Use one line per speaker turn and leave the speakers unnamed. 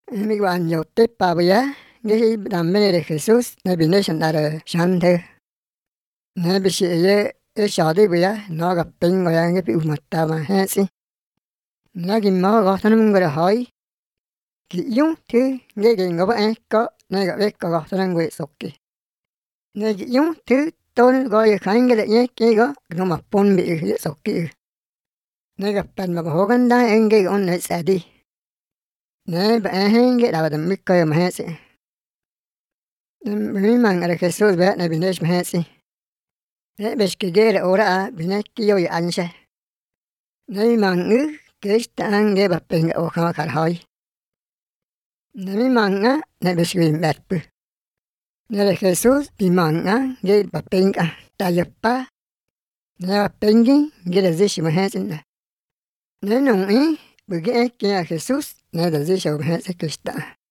Mi quan yo te pabaya, ngi damme de Jesus, ne bination dare shante. Ne bishi ye shadi baya, no ga pingo ya ngi pi umatta ma hesi. Na gi ma ga tanum ngara hai. Ki yung tu ngi gi ngaba ko ne ga vekka ga tanang we sokki. Ne gi yung tu ton ga ye khange de ye ki ga no ma pon bi ye sokki. Ne ga pan ma hogan da enge on ne sadi. Ne ba henge da ba mikka ya ma hesi. Mi man ara Jesus ba ne binesh ma hesi. Ne besh ki gere ora binek ki yo ya anshe. Ne man ngi kesta ange ba penga o kama kar hai. Ne mi manga ne besh ki merpu. Ne Jesus bi manga ge ba penga ta yappa. Ne ba pengi ge da zishi ma hesi na. Ne nung bugi ekki ya Jesus ne da zishi ma hesi kesta.